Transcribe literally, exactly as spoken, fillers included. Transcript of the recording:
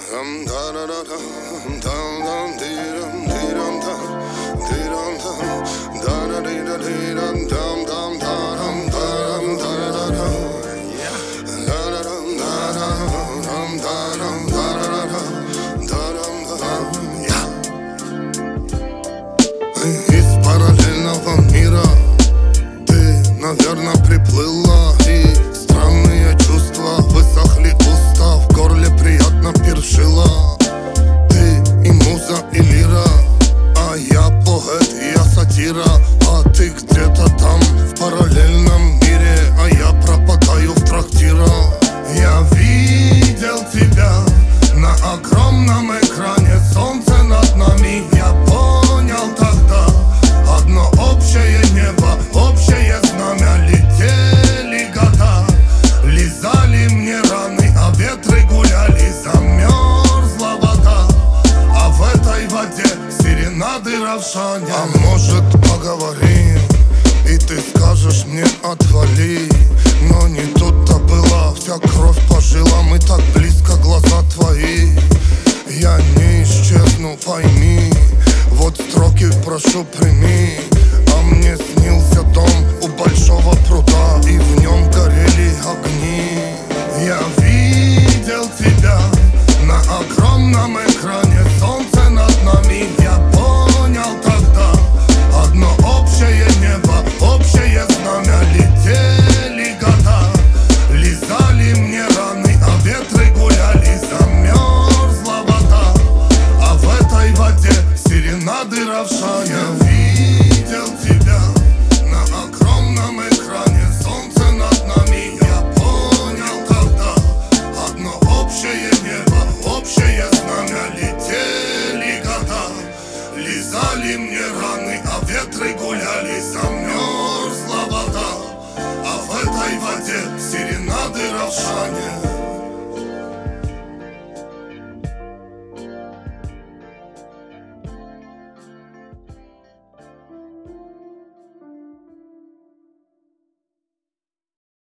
Из параллельного мира ты, наверное, приплыла, и странные чувства высохли уста, в горле приятно першила. Ты и муза, и лира, а я поэт, и я сатира. А ты где-то там, в параллельном мире, а я пропадаю в трактирах. Я видел тебя на огромном экране, солнце над нами. Я понял тогда одно общее небо, общее знамя. Летели года, лизали мне раны, а ветры гуляли, замерзла вода. А в этой воде серенады равшане. А может, поговорим, и ты скажешь мне отвали. Но не тут-то было, вся кровь по жилам, и так близко глаза твои. Я не исчезну, пойми, вот строки прошу прими. А мне снился дом у большого пруда, и в нем горели огни. Я видел тебя на огромном экране, солнце над нами. Я понял тогда одно общее небо, общее знамя. Летели года, лизали мне раны, а ветры гуляли, замерзла вода. А в этой воде серенады равшане. Я видел тебя на огромном экране, солнце над нами. Я понял тогда одно общее небо, общее знамя. Летели года, лизали мне раны, а ветры гуляли, замерзла